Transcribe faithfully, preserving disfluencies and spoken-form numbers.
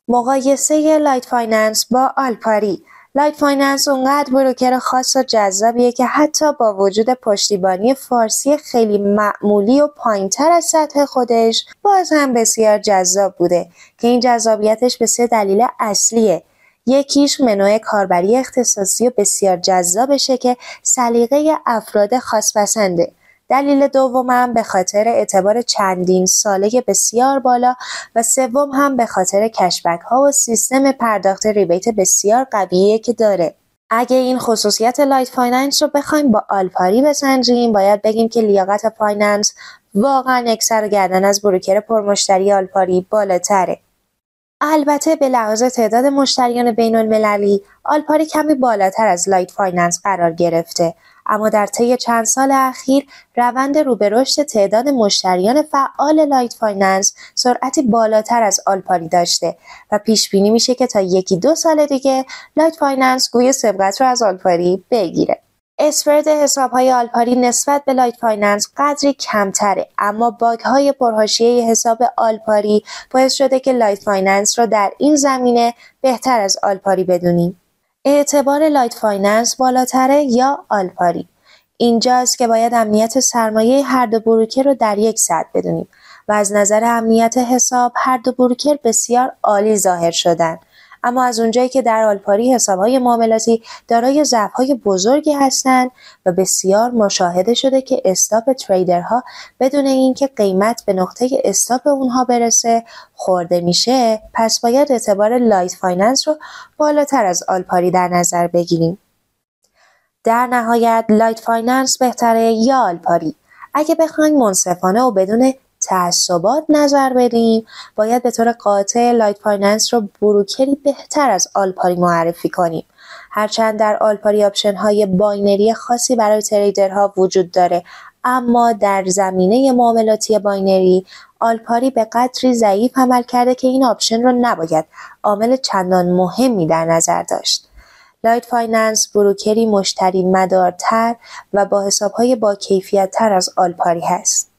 مقایسه لایت فایننس با آلپاری. لایت فایننس اونقدر بروکر خاص و جذابیه که حتی با وجود پشتیبانی فارسی خیلی معمولی و پایین‌تر از سطح خودش باز هم بسیار جذاب بوده که این جذابیتش به سه دلیل اصلیه. یکیش منوی کاربری اختصاصی و بسیار جذابشه که سلیقه افراد خاص پسنده. دلیل دومم به خاطر اعتبار چندین ساله بسیار بالا و سوم هم به خاطر کشبک ها و سیستم پرداخت ریبیت بسیار قویه که داره. اگه این خصوصیت لایت فایننس رو بخوایم با آلپاری بسنجیم، باید بگیم که لیاقت فایننس واقعا یک سر و گردن از بروکر پرمشتری آلپاری بالاتره. البته به لحاظ تعداد مشتریان بین المللی، آلپاری کمی بالاتر از لایت فایننس قرار گرفته، اما در طی چند سال اخیر روند رو به رشد تعداد مشتریان فعال لایت فایننس سرعتی بالاتر از آلپاری داشته و پیش بینی میشه که تا یکی دو سال دیگه لایت فایننس گوی سبقت رو از آلپاری بگیره. اسپرد حساب‌های آلپاری نسبت به لایت فایننس قدری کمتره، اما باگ‌های پرحاشیه حساب آلپاری باعث شده که لایت فایننس رو در این زمینه بهتر از آلپاری بدونیم. اعتبار لایت فایننس بالاتره یا آلپاری؟ اینجاست که باید امنیت سرمایه هر دو بروکر رو در یک سطح بدونیم و از نظر امنیت حساب هر دو بروکر بسیار عالی ظاهر شدن. اما از اونجایی که در آلپاری حساب‌های معاملاتی دارای ضعف‌های بزرگی هستند و بسیار مشاهده شده که استاپ تریدرها بدون اینکه قیمت به نقطه استاپ اونها برسه خورده میشه، پس باید اعتبار لایت فایننس رو بالاتر از آلپاری در نظر بگیریم. در نهایت لایت فایننس بهتره یا آلپاری؟ اگه بخوایم منصفانه و بدون تعصبات نظر بدیم، باید به طور قاطع لایت فایننس رو بروکری بهتر از آلپاری معرفی کنیم. هرچند در آلپاری آپشن های باینری خاصی برای تریدرها وجود داره، اما در زمینه معاملاتی باینری آلپاری به قدری ضعیف عمل کرده که این آپشن رو نباید عامل چندان مهمی در نظر داشت. لایت فایننس بروکری مشتری مدارتر و با حسابهای با کیفیت تر از آلپاری هست.